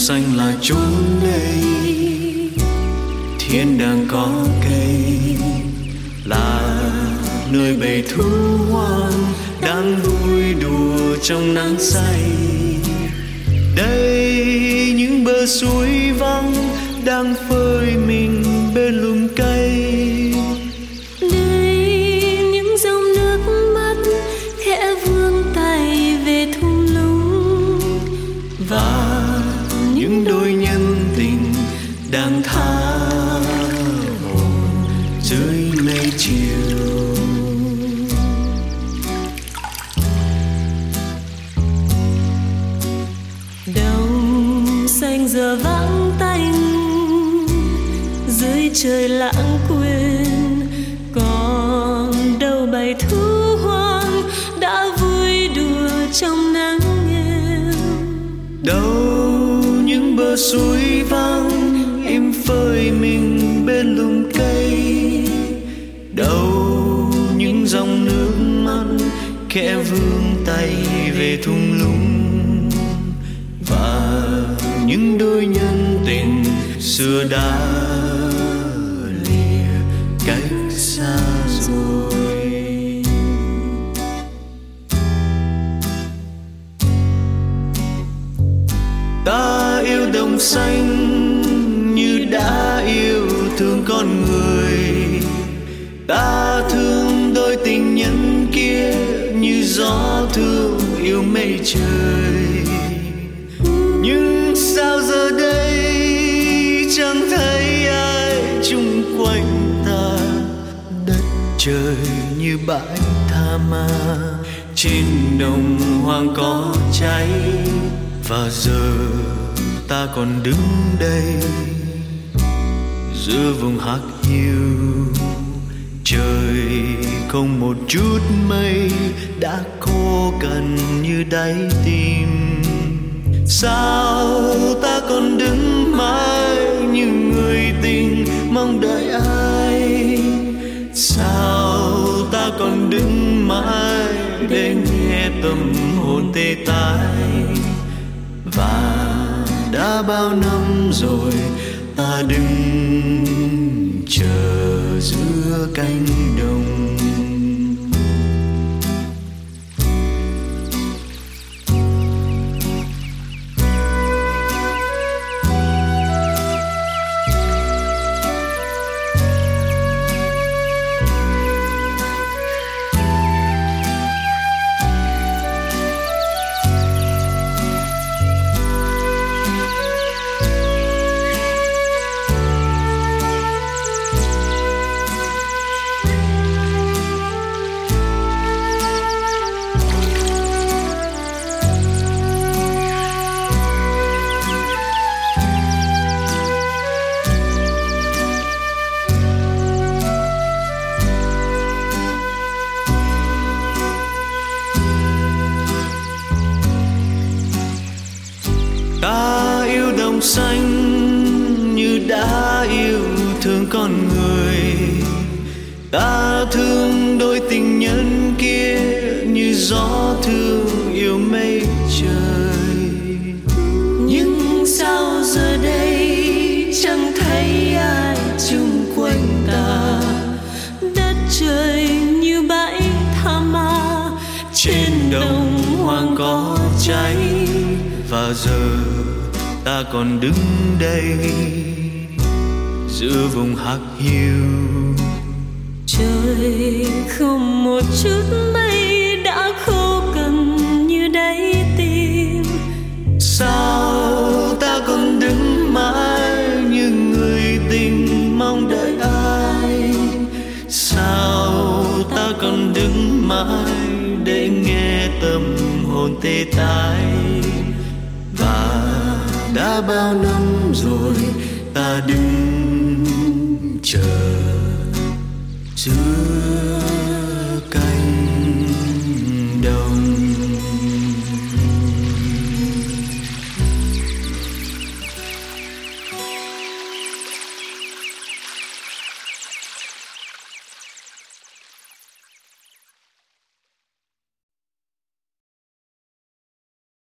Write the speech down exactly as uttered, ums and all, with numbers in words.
xanh là chốn đây, thiên đàng có cây, là nơi bầy thú hoang đang vui đùa trong nắng say. Đây những bờ suối vắng đang phơi mình bên lùm cây. Đây những dòng nước mắt khẽ vươn tay về thung lũng, và những đôi nhân tình đang tha hồ dưới mây chiều. Đồng xanh giờ vắng tanh dưới trời lãng quên, còn đâu bầy thú hoang đã vui đùa trong nắng nghèo. Đâu những bờ suối vắng im phơi mình bên lùm cây, đâu những dòng nước mắt khẽ vươn tay về thung lũng, và những đôi nhân tình xưa đã lìa cách xa rồi. Ta yêu đồng xanh như đã yêu thương con người, ta thương đôi tình nhân kia như gió thương yêu mây trời. Nhưng sao giờ đây chẳng thấy ai chung quanh ta, đất trời như bãi tha ma, trên đồng hoang có cháy, và giờ ta còn đứng đây giữa vùng hắc hiu. Trời không một chút mây đã khô cằn như đáy tim. Sao ta còn đứng mãi như người tình mong đợi ai? Sao ta còn đứng mãi để nghe tâm hồn tê tái? Và đã bao năm rồi ta đứng chờ giữa cánh đồng. Ta yêu đồng xanh như đã yêu thương con người, ta thương đôi tình nhân kia như gió thương yêu mây trời. Nhưng sao giờ đây chẳng thấy ai chung quanh ta, đất trời như bãi tha ma, trên đồng hoang có cháy, và giờ ta còn đứng đây giữa vùng hắc hiu. Trời không một chút mây đã khô cằn như đáy tim. Sao ta còn đứng mãi như người tình mong đợi ai? Sao ta còn đứng mãi để nghe tâm hồn tê tái? Và đã bao năm rồi ta đứng chờ